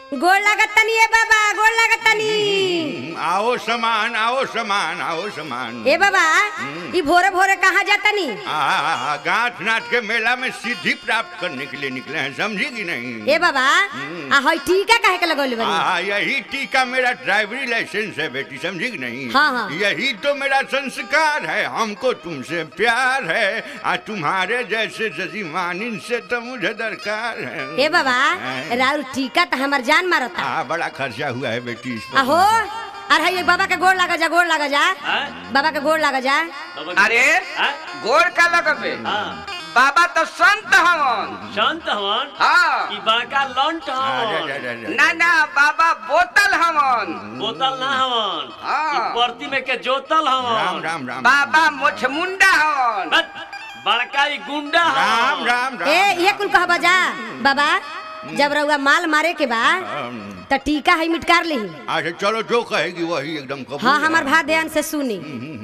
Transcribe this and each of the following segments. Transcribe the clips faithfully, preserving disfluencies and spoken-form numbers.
गोड़ लागत तनी ए बाबा गोड़ लागत तनी। आओ सामान आओ सामान आओ सामान। ए बाबा ई भोरे भोरे कहाँ जातनी? आ गांठ नाथ के मेला में सिद्धि प्राप्त करने के लिए निकले हैं, समझी कि नहीं? ए बाबा आ हई टीका काहे के लगौले बनी? आ यही टीका मेरा ड्राइवरी लाइसेंस है बेटी, समझी कि नहीं? हाँ हाँ। यही तो मेरा संस्कार है, हमको तुमसे प्यार है, आ तुम्हारे जैसे जजीमानिन से तो मुझे दरकार है। ए बाबा राउर टीका तो हमार जान मारता। आ बड़ा खर्चा हुआ है बेटी इस पर। आहो अरे ये बाबा के गोड़ लगा जा गोड़ लगा जा बाबा के गोड़ लगा जा। अरे गोड़ का लगबे? बाबा तो संत हवन। संत हवन? हाँ। ई बड़का लंट हवन। ना ना बाबा बोतल हवन। बोतल ना हवन। हाँ। ई परती में के जोतल हवन। राम राम राम। बाबा मुछमुंडा हवन। बड़का ई गुंडा राम हवन। राम राम। ए ये कुल कहबा जा बाबा जब रउआ माल मारे के बा त टीका है मिटकार ली। अच्छा चलो जो कहेगी वही एकदम कबूल। हाँ हमार भाई ध्यान से सुनी।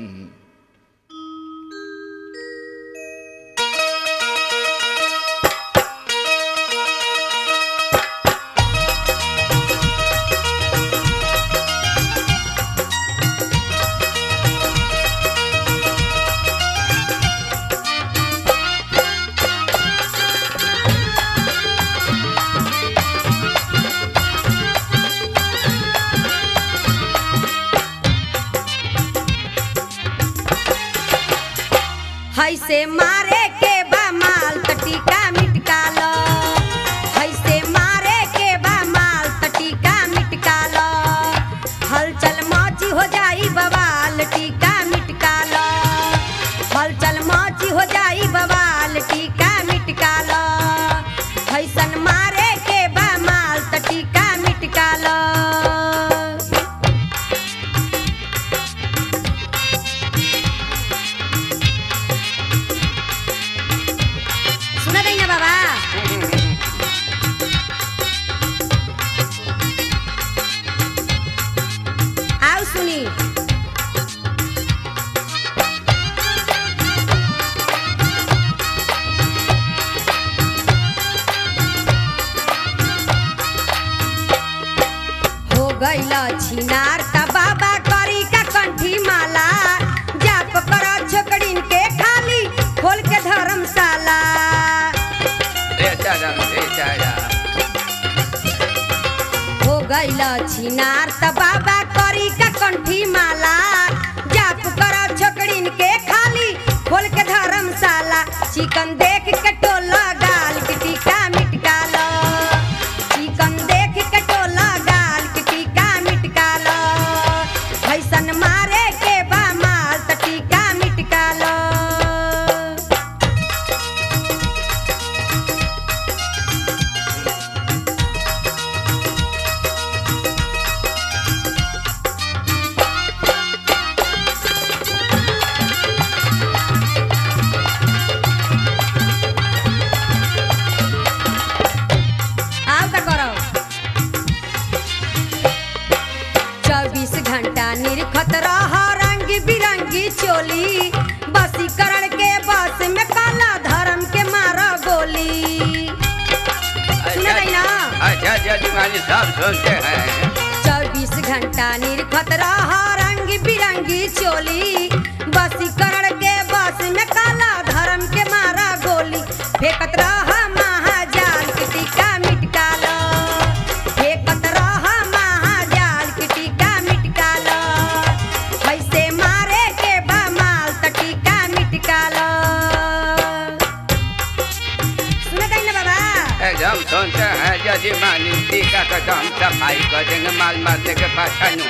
हैसे मारे के बा माल त टीका मिटका लो। हैसे मारे के बा माल त टीका मिटका लो। हलचल मौची हो जाई बवाल टीका मिटका लो। हलचल मौची हो जाई बवाल टीका मिटका लो। हैसन मारे के बा माल त टीका मिटका लो। सुना नहीं ना बाबा? आओ सुनी। हो गइल छिनार त बाबा करी का कंठी माला। जाप कर छोकड़िन के खाली खोल के धर्मशाला। हो गइल छिनार त बाबा करी का कंठी माला। जाप कर छोकड़िन के खाली खोल के धर्मशाला। चिकन देख के टोला गाल के टीका मिटका लो। चिकन देख के टोला गाल के टीका मिटका लो। भैसन मारे के बा माल त टीका मिटका लो। आओ का करो। चौबीस घंटा निरखत रह रंग बिरंगी चोली। बसी करण के बस में काला धर्म के मारा गोली। सुना नहीं ना? अच्छा जजमानी सब सुनते हैं। चौबीस घंटा निरखत रह रंग बिरंगी चोली। बसी करण के बस में काला धर्म के मारा गोली। फेंकत रह महाजाल के टीका मिटका लो। फेंकत रह महाजाल के टीका मिटका लो। ऐसे मारे के बा माल त टीका मिटका लो। सुना कहीं ना बाबा? एकदम सुनते हैं जजमानी टीका का दम सफाई कर देंगे माल मारने के पाछानू।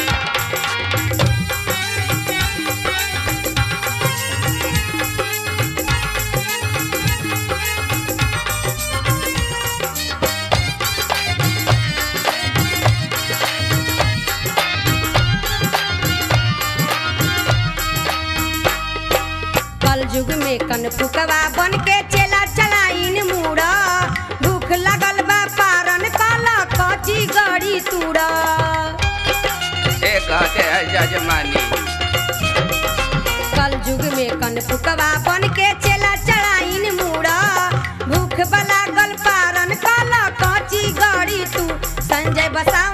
कल युग में कनपुकवा बन के चला चलाइन मुड़ा। भूख लगल बा पारन काला कची गड़ी तूड़ा। ये कहते हैं जजमानी। कल युग में कनपुकवा बन के चला चलाइन मुड़ा। भूख बला गल पारन काला कची गड़ी तू। संजय बसा